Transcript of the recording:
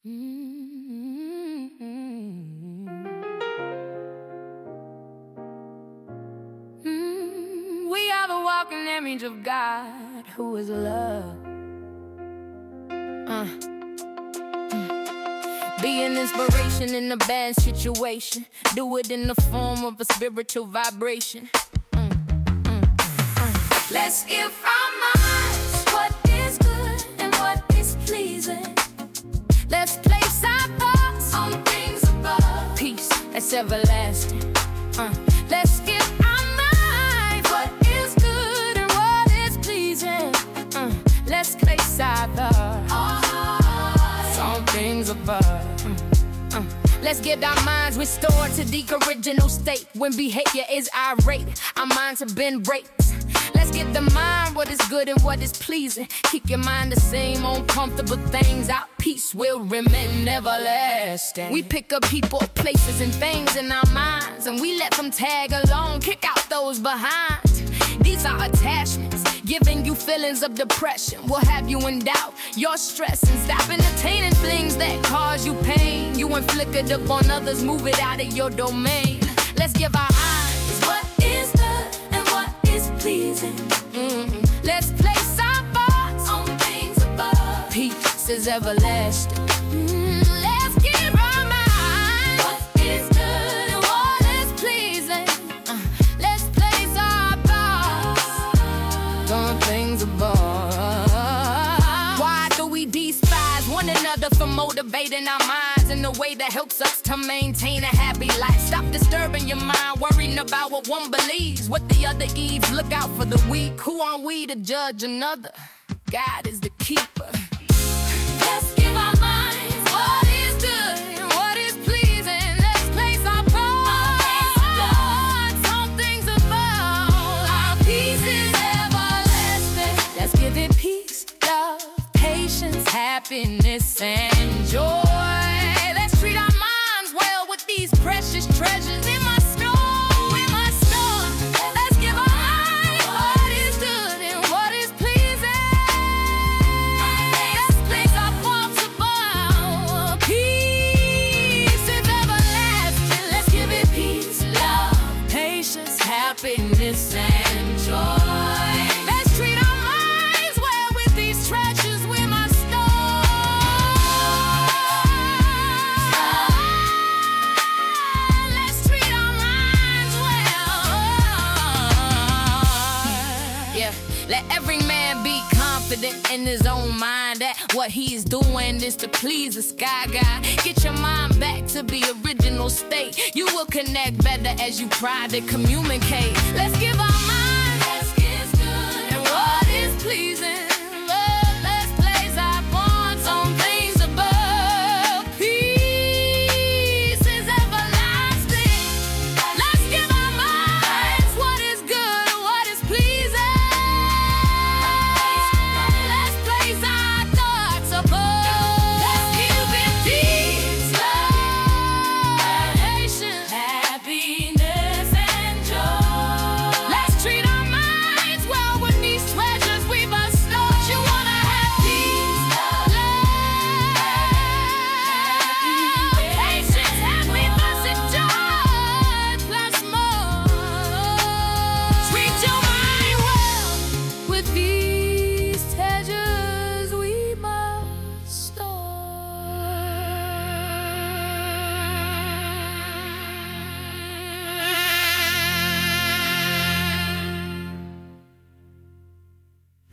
We are the walking image of God, who is love. Be an inspiration in a bad situation. Do it in the form of a spiritual vibration. Let's give our minds what is good and what is pleasing. Let's place our thoughts on things above. Peace that's everlasting. Let's give our minds what is good and what is pleasing. Let's place our thoughts on things above. Let's get our minds restored to the original state. When behavior is irate, our minds have been raped. Let's get the mind what is good and what is pleasing. Keep your mind the same on comfortable things. Our peace will remain everlasting. We pick up people, places, and things in our minds, and we let them tag along, kick out those behind. These are attachments, giving you feelings of depression. Will have you in doubt, your stress, and stop entertaining things that cause you pain. You inflict it upon others, move it out of your domain. Let's give our eyes what is good and what is pleasing. Let's place our thoughts on things above. Peace is everlasting. Let's give our minds what is good and what is pleasing. Let's place our thoughts on things above. Why do we despise one another for motivating our minds in a way that helps us to maintain a happy life? Stop disturbing your mind, worrying about what one believes, what the other eats. Look out for the weak. Who are we to judge another? God is the keeper. Let's give our minds what is good and what is pleasing. Let's place our thoughts on things above. Our peace is everlasting. Let's give it peace, love, patience, happiness, and joy. Let's treat our minds well with these precious treasures in my store. Let's give our minds what is good and what is pleasing. Let's place our thoughts above. Peace is everlasting. Let's give it peace, love, patience, happiness, and joy. Let's treat our minds well with these treasures we must store. Let's treat our minds well. Yeah, let every man be confident in his own mind that what he's doing is to please the sky God. Get your mind back to the original state. You will connect better as you try to communicate. Let's give our minds what is good and what is pleasing.